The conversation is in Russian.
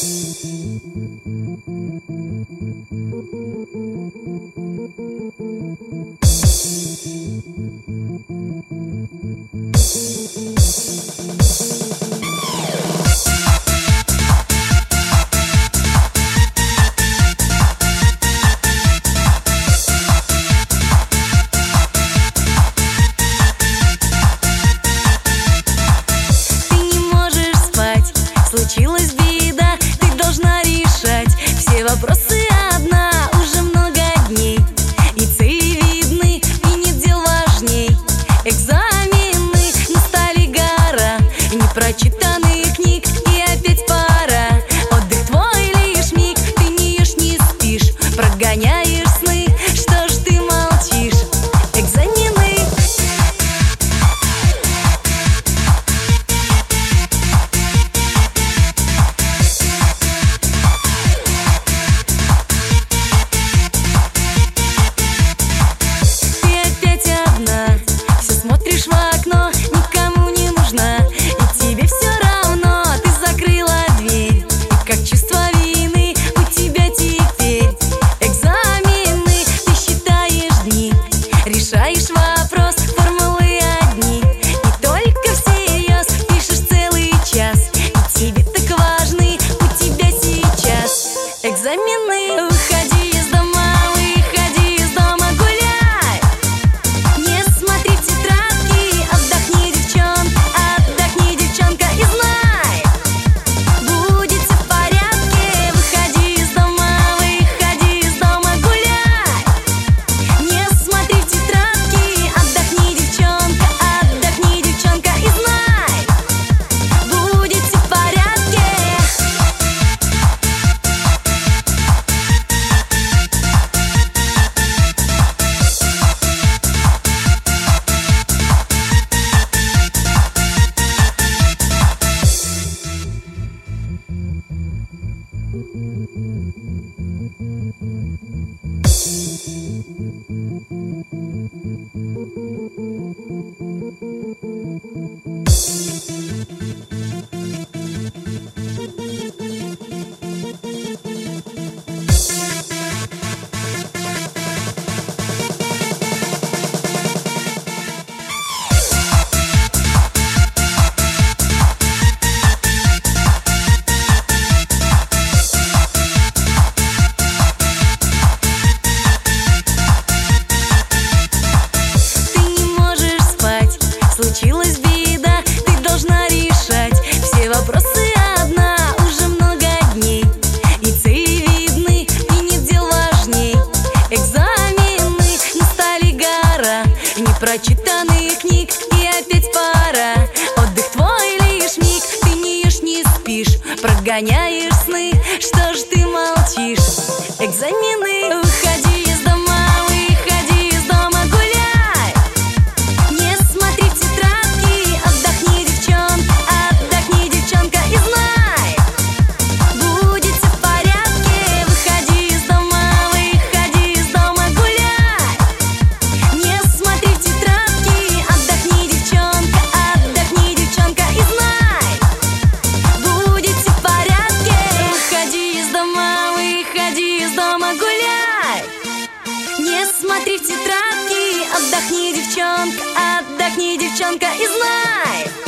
Случилась беда, ты должна решать все вопросы одна уже много дней. И цели видны, и нет дел важней. Экзамены, настали гора непрочитанных книг, и опять пора. Отдых твой лишь миг, ты не ешь, не спишь, прогоняешь сны, что ж ты молчишь? Экзамены. Смотришь в окно, никому не нужна, и тебе все равно, ты закрыла дверь. И как чувство вины у тебя теперь. Экзамены, ты считаешь дни, решаешь вопрос, формулы одни. И только всерьез пишешь целый час, и тебе так важны у тебя сейчас экзамены. Уходи из дома, выходи из дома, гуляй. Не смотри в тетрадки, отдохни, девчонка, и знай, будет все в порядке. Выходи из дома, гуляй. Не смотри в тетрадки, отдохни, девчонка, и знай, будет все в порядке. Случилась беда, ты должна решать все вопросы одна уже много дней. И цели видны, и нет дел важней. Экзамены, настали гора непрочитанных книг, и опять пора. Отдых твой лишь миг, ты не ешь, не спишь, прогоняешь сны, что ж ты молчишь? Экзамены. Уходи из дома, выходи из дома, гуляй. Не смотри в тетрадки, отдохни, девчонка, и знай, будет все в порядке. Выходи из дома, гуляй. Не смотри в тетрадки, отдохни, девчонка, и знай, будет все в порядке. Выходи из дома, гуляй. Не смотри в тетрадки, отдохни, девчонка, и знай.